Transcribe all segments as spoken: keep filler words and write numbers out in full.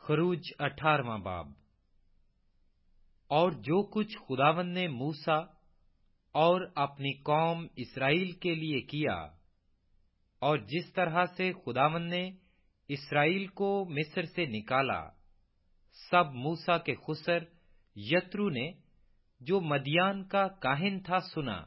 खरूज अठारहवां बाब। और जो कुछ खुदावंद ने मूसा और अपनी कौम इसराइल के लिए किया, और जिस तरह से खुदावंद ने इसराइल को मिस्र से निकाला, सब मूसा के खुसर यत्रू ने, जो मदियान का काहिन था, सुना।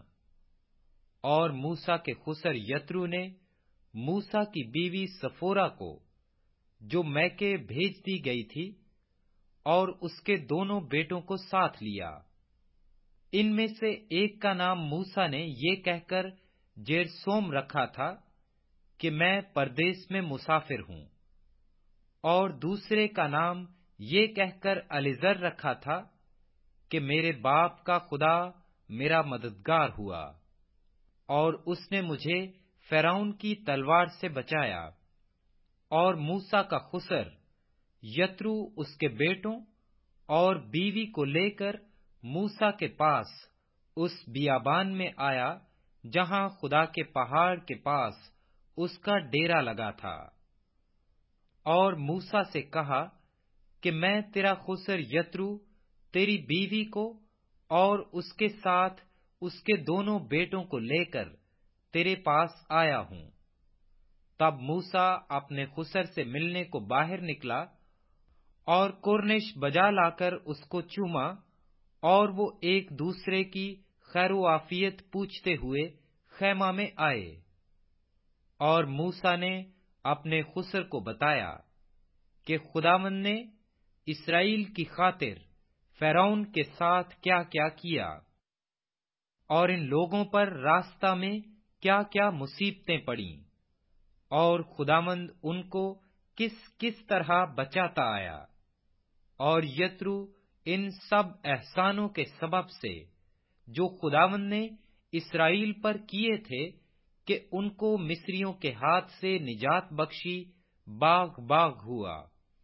और मूसा के खुसर यत्रू ने मूसा की बीवी सफोरा को, जो मैके भेज दी गई थी, और उसके दोनों बेटों को साथ लिया। इनमें से एक का नाम मूसा ने ये कहकर जेरसोम रखा था कि मैं परदेश में मुसाफिर हूं, और दूसरे का नाम ये कहकर एलीजर रखा था कि मेरे बाप का खुदा मेरा मददगार हुआ, और उसने मुझे फिरौन की तलवार से बचाया। और मूसा का खुसर यत्रू उसके बेटों और बीवी को लेकर मूसा के पास उस बियाबान में आया, जहां खुदा के पहाड़ के पास उसका डेरा लगा था। और मूसा से कहा कि मैं तेरा खुसर यत्रू तेरी बीवी को और उसके साथ उसके दोनों बेटों को लेकर तेरे पास आया हूं। तब मूसा अपने खुसर से मिलने को बाहर निकला, और कुर्निश बजा लाकर उसको चूमा, और वो एक दूसरे की खैरुआफियत पूछते हुए खैमा में आए। और मूसा ने अपने खुसर को बताया कि खुदावंद ने इसराइल की खातिर फिरौन के साथ क्या क्या किया, और इन लोगों पर रास्ता में क्या क्या मुसीबतें पड़ी, और खुदावंद उनको किस किस तरह बचाता आया। और यत्रू इन सब एहसानों के सबब से, जो खुदावंद ने इसराइल पर किए थे, कि उनको मिस्रियों के हाथ से निजात बख्शी, बाग बाग हुआ।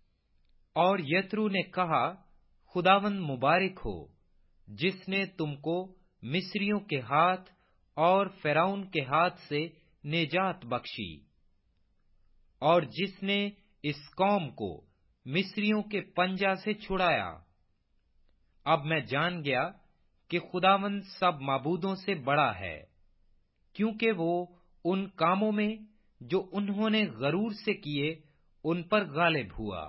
और यत्रू ने कहा, खुदावंद मुबारक हो, जिसने तुमको मिस्रियों के हाथ और फिरौन के हाथ से निजात बख्शी, और जिसने इस कौम को मिस्रियों के पंजा से छुड़ाया। अब मैं जान गया कि खुदावंद सब माबूदों से बड़ा है, क्योंकि वो उन कामों में जो उन्होंने गरूर से किए, उन पर गालिब हुआ।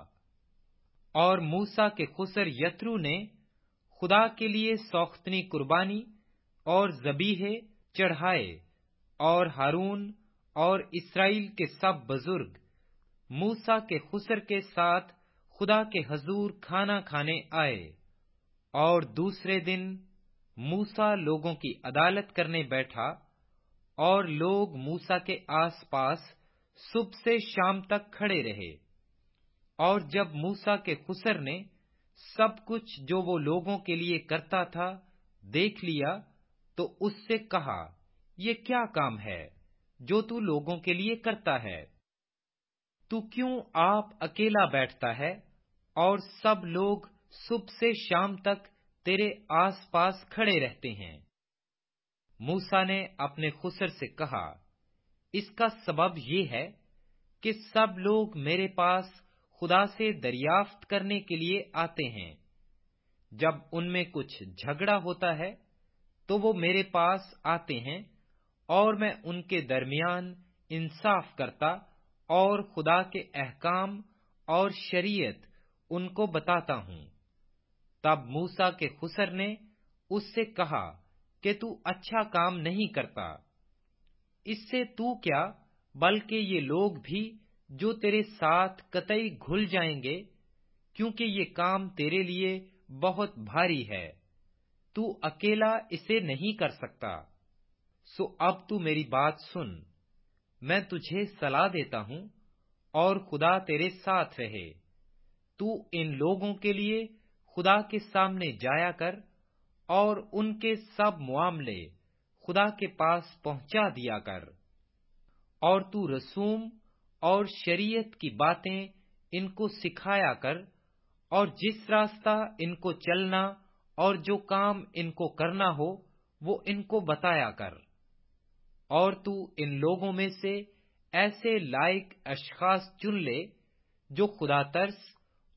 और मूसा के खुसर यत्रू ने खुदा के लिए सौख्तनी कुर्बानी और ज़बीहे चढ़ाए, और हारून और इसराइल के सब बुजुर्ग मूसा के खुसर के साथ खुदा के हजूर खाना खाने आए। और दूसरे दिन मूसा लोगों की अदालत करने बैठा, और लोग मूसा के आस पास सुबह से शाम तक खड़े रहे। और जब मूसा के खुसर ने सब कुछ जो वो लोगों के लिए करता था देख लिया, तो उससे कहा, ये क्या काम है जो तू लोगों के लिए करता है? तू क्यों आप अकेला बैठता है, और सब लोग सुबह से शाम तक तेरे आस पास खड़े रहते हैं? मूसा ने अपने खुसर से कहा, इसका सबब ये है कि सब लोग मेरे पास खुदा से दरियाफ्त करने के लिए आते हैं। जब उनमें कुछ झगड़ा होता है, तो वो मेरे पास आते हैं, और मैं उनके दरमियान इंसाफ करता और खुदा के अहकाम और शरीयत उनको बताता हूं। तब मूसा के खुसर ने उससे कहा कि तू अच्छा काम नहीं करता। इससे तू क्या, बल्कि ये लोग भी जो तेरे साथ कतई घुल जाएंगे, क्योंकि ये काम तेरे लिए बहुत भारी है। तू अकेला इसे नहीं कर सकता। सो अब तू मेरी बात सुन, मैं तुझे सलाह देता हूं, और खुदा तेरे साथ रहे। तू इन लोगों के लिए खुदा के सामने जाया कर, और उनके सब मामले खुदा के पास पहुंचा दिया कर। और तू रसूम और शरीयत की बातें इनको सिखाया कर, और जिस रास्ता इनको चलना और जो काम इनको करना हो, वो इनको बताया कर। और तू इन लोगों में से ऐसे लायक अशखास चुन ले, जो खुदा तरस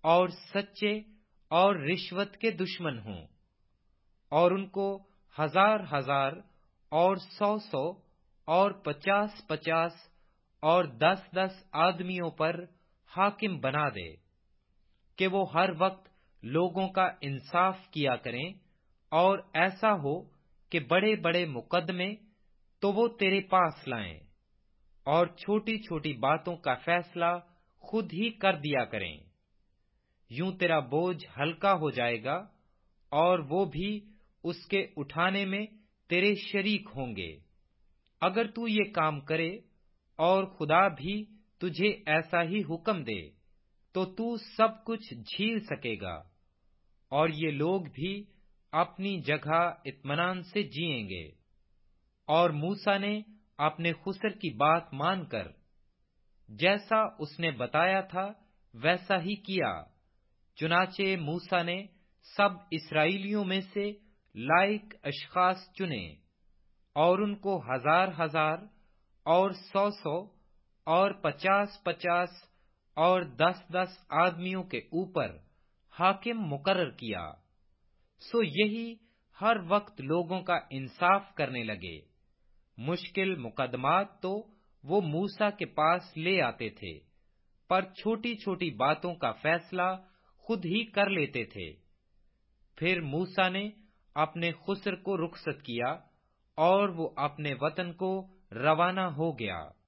اور سچے اور رشوت کے دشمن ہوں، اور ان کو ہزار ہزار اور سو سو اور پچاس پچاس اور دس دس آدمیوں پر حاکم بنا دے، کہ وہ ہر وقت لوگوں کا انصاف کیا کریں، اور ایسا ہو کہ بڑے بڑے مقدمے تو وہ تیرے پاس لائیں، اور چھوٹی چھوٹی باتوں کا فیصلہ خود ہی کر دیا کریں۔ یوں تیرا بوجھ ہلکا ہو جائے گا، اور وہ بھی اس کے اٹھانے میں تیرے شریک ہوں گے۔ اگر تو یہ کام کرے اور خدا بھی تجھے ایسا ہی حکم دے تو تو سب کچھ جھیل سکے گا، اور یہ لوگ بھی اپنی جگہ اطمینان سے جیئیں گے۔ اور موسیٰ نے اپنے خسر کی بات مان کر جیسا اس نے بتایا تھا ویسا ہی کیا۔ چنانچہ موسیٰ نے سب اسرائیلیوں میں سے لائق اشخاص چنے، اور ان کو ہزار ہزار اور سو سو اور پچاس پچاس اور دس دس آدمیوں کے اوپر حاکم مقرر کیا۔ سو یہی ہر وقت لوگوں کا انصاف کرنے لگے۔ مشکل مقدمات تو وہ موسیٰ کے پاس لے آتے تھے، پر چھوٹی چھوٹی باتوں کا فیصلہ خود ہی کر لیتے تھے۔ پھر موسیٰ نے اپنے خسر کو رخصت کیا، اور وہ اپنے وطن کو روانہ ہو گیا۔